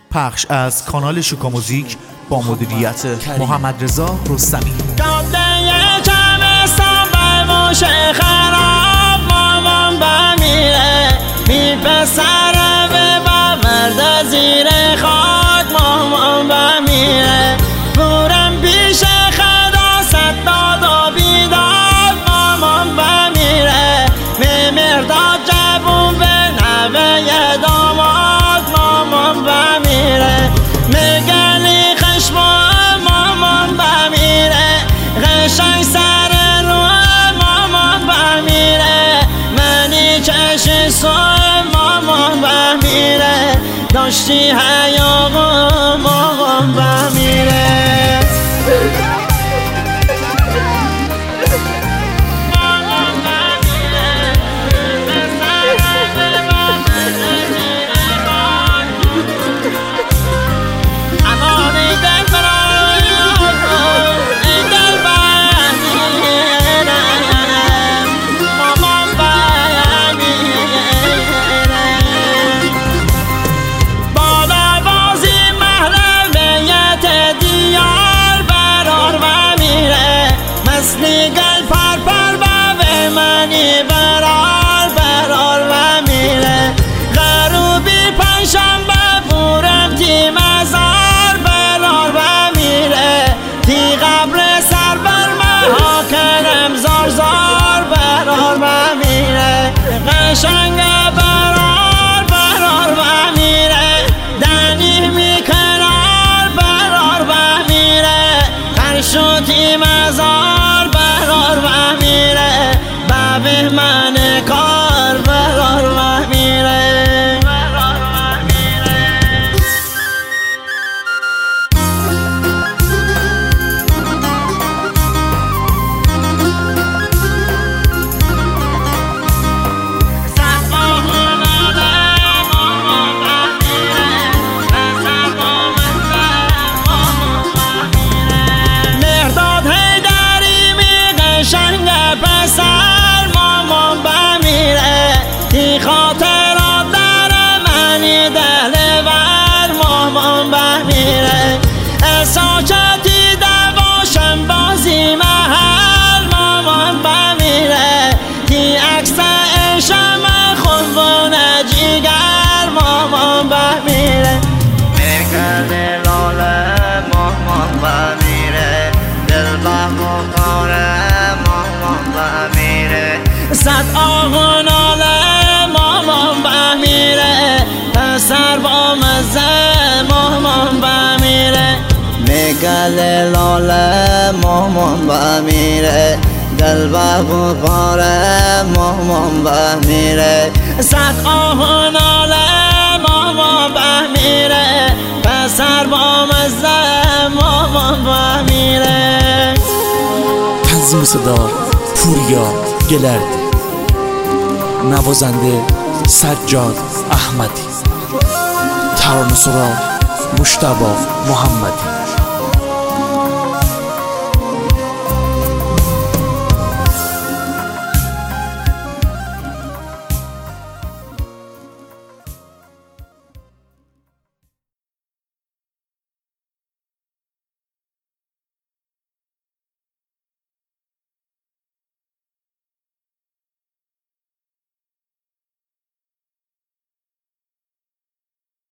پخش از کانال شوکا موزیک با مدیریت محمد رضا رستمی. خراب مامان بمیره میپسره به بورد زیر خاک مامان بمیره بورم پیش خدا ست داد و بیداد مامان بمیره میمرداد جبون به نوه داماد مامان بمیره میگلی خشم مامان بمیره قشنگ سر چشم سوی مامان بمیره داشتی حیا مامان بمیره نگل پر به منی برار و میره غروبی پنجشنبه بورم تی مزار برار و میره تی قبر سر بر مها کنم زار برار و میره قشنگ برار و میره دنی میکنار برار و میره هرشو تی مزار و میره بابه من کار برار و میره خاطرات در منی دلور مامان بمیره ساکتی دواشم بازی محل مامان بمیره تی عکس عشم خونبون جیگر مامان بمیره میکرد لاله مامان بمیره دل بخواره مامان بمیره صد آغناله مامان بمیره پسر با مزه مامان بمیره میگل لاله مامان بمیره دل بخواره مامان بمیره صد آغناله مامان بمیره پسر با مزه مامان بمیره. تنظیم صدا پوریا گلرد، نوازنده سجاد احمدی، ترانه‌سرا مجتبی محمدی.